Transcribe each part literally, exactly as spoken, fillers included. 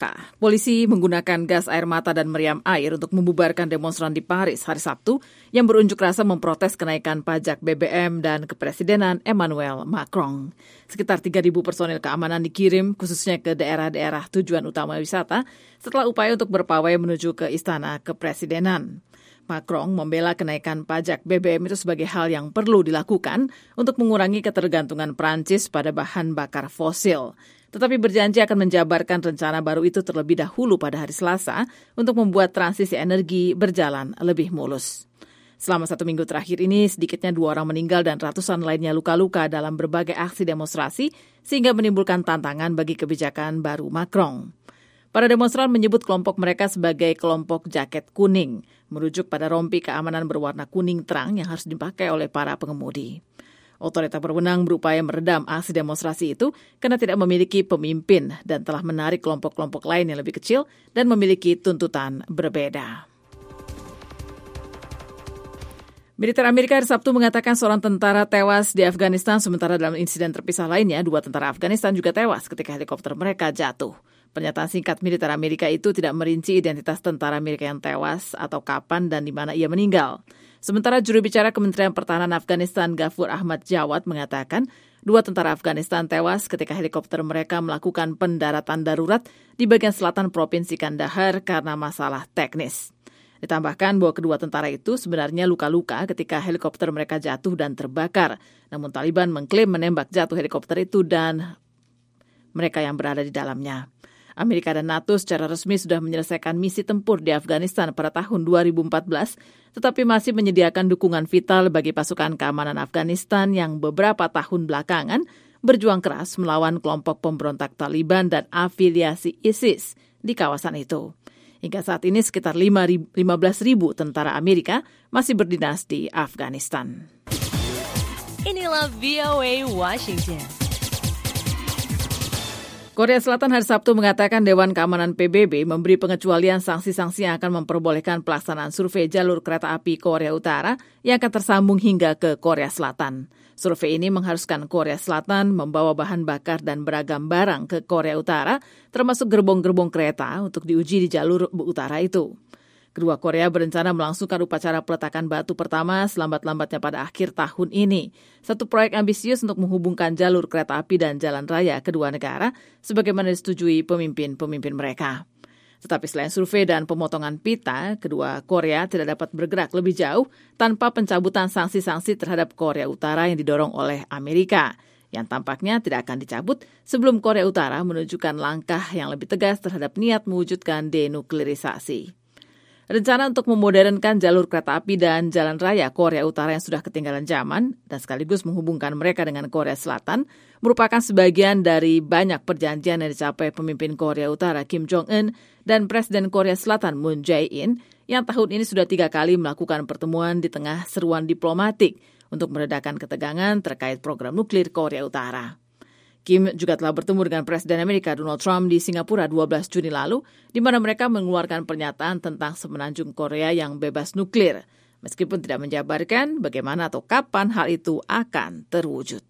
K. Polisi menggunakan gas air mata dan meriam air untuk membubarkan demonstran di Paris hari Sabtu yang berunjuk rasa memprotes kenaikan pajak B B M dan kepresidenan Emmanuel Macron. Sekitar tiga ribu personil keamanan dikirim khususnya ke daerah-daerah tujuan utama wisata setelah upaya untuk berpawai menuju ke istana kepresidenan. Macron membela kenaikan pajak B B M itu sebagai hal yang perlu dilakukan untuk mengurangi ketergantungan Prancis pada bahan bakar fosil. Tetapi berjanji akan menjabarkan rencana baru itu terlebih dahulu pada hari Selasa untuk membuat transisi energi berjalan lebih mulus. Selama satu minggu terakhir ini, sedikitnya dua orang meninggal dan ratusan lainnya luka-luka dalam berbagai aksi demonstrasi sehingga menimbulkan tantangan bagi kebijakan baru Macron. Para demonstran menyebut kelompok mereka sebagai kelompok jaket kuning, merujuk pada rompi keamanan berwarna kuning terang yang harus dipakai oleh para pengemudi. Otoritas berwenang berupaya meredam aksi demonstrasi itu karena tidak memiliki pemimpin dan telah menarik kelompok-kelompok lain yang lebih kecil dan memiliki tuntutan berbeda. Militer Amerika hari Sabtu mengatakan seorang tentara tewas di Afghanistan, sementara dalam insiden terpisah lainnya, dua tentara Afghanistan juga tewas ketika helikopter mereka jatuh. Pernyataan singkat militer Amerika itu tidak merinci identitas tentara Amerika yang tewas atau kapan dan di mana ia meninggal. Sementara juru bicara Kementerian Pertahanan Afghanistan Ghafoor Ahmad Jawad mengatakan dua tentara Afghanistan tewas ketika helikopter mereka melakukan pendaratan darurat di bagian selatan Provinsi Kandahar karena masalah teknis. Ditambahkan bahwa kedua tentara itu sebenarnya luka-luka ketika helikopter mereka jatuh dan terbakar. Namun Taliban mengklaim menembak jatuh helikopter itu dan mereka yang berada di dalamnya. Amerika dan NATO secara resmi sudah menyelesaikan misi tempur di Afghanistan pada tahun dua ribu empat belas, tetapi masih menyediakan dukungan vital bagi pasukan keamanan Afghanistan yang beberapa tahun belakangan berjuang keras melawan kelompok pemberontak Taliban dan afiliasi ISIS di kawasan itu. Hingga saat ini sekitar lima belas ribu tentara Amerika masih berdinas di Afghanistan. Inilah V O A Washington. Korea Selatan hari Sabtu mengatakan Dewan Keamanan P B B memberi pengecualian sanksi-sanksi yang akan memperbolehkan pelaksanaan survei jalur kereta api Korea Utara yang akan tersambung hingga ke Korea Selatan. Survei ini mengharuskan Korea Selatan membawa bahan bakar dan beragam barang ke Korea Utara, termasuk gerbong-gerbong kereta untuk diuji di jalur utara itu. Kedua Korea berencana melangsungkan upacara peletakan batu pertama selambat-lambatnya pada akhir tahun ini. Satu proyek ambisius untuk menghubungkan jalur kereta api dan jalan raya kedua negara sebagaimana disetujui pemimpin-pemimpin mereka. Tetapi selain survei dan pemotongan pita, kedua Korea tidak dapat bergerak lebih jauh tanpa pencabutan sanksi-sanksi terhadap Korea Utara yang didorong oleh Amerika, yang tampaknya tidak akan dicabut sebelum Korea Utara menunjukkan langkah yang lebih tegas terhadap niat mewujudkan denuklerisasi. Rencana untuk memodernkan jalur kereta api dan jalan raya Korea Utara yang sudah ketinggalan zaman dan sekaligus menghubungkan mereka dengan Korea Selatan merupakan sebagian dari banyak perjanjian yang dicapai pemimpin Korea Utara Kim Jong-un dan Presiden Korea Selatan Moon Jae-in yang tahun ini sudah tiga kali melakukan pertemuan di tengah seruan diplomatik untuk meredakan ketegangan terkait program nuklir Korea Utara. Kim juga telah bertemu dengan Presiden Amerika Donald Trump di Singapura dua belas Juni lalu, di mana mereka mengeluarkan pernyataan tentang semenanjung Korea yang bebas nuklir, meskipun tidak menjabarkan bagaimana atau kapan hal itu akan terwujud.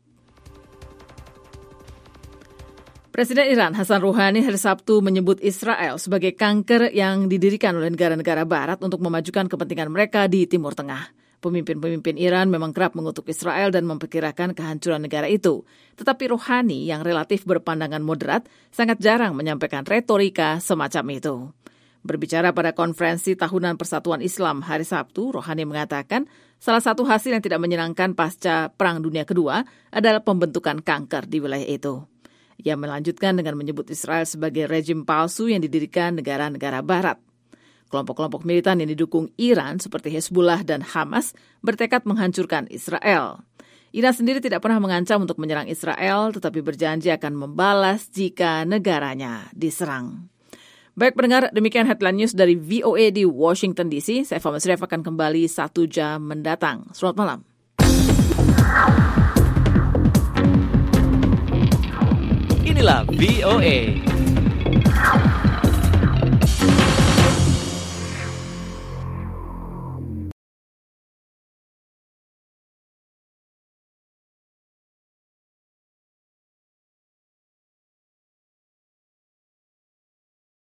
Presiden Iran Hassan Rouhani hari Sabtu menyebut Israel sebagai kanker yang didirikan oleh negara-negara Barat untuk memajukan kepentingan mereka di Timur Tengah. Pemimpin-pemimpin Iran memang kerap mengutuk Israel dan memperkirakan kehancuran negara itu. Tetapi Rouhani yang relatif berpandangan moderat sangat jarang menyampaikan retorika semacam itu. Berbicara pada konferensi tahunan Persatuan Islam hari Sabtu, Rouhani mengatakan salah satu hasil yang tidak menyenangkan pasca Perang Dunia Kedua adalah pembentukan kanker di wilayah itu. Ia melanjutkan dengan menyebut Israel sebagai rejim palsu yang didirikan negara-negara Barat. Kelompok-kelompok militan yang didukung Iran seperti Hezbollah dan Hamas bertekad menghancurkan Israel. Iran sendiri tidak pernah mengancam untuk menyerang Israel, tetapi berjanji akan membalas jika negaranya diserang. Baik pendengar, demikian headline news dari V O A di Washington D C. Saya Fahmi Sref akan kembali satu jam mendatang. Selamat malam. Inilah V O A.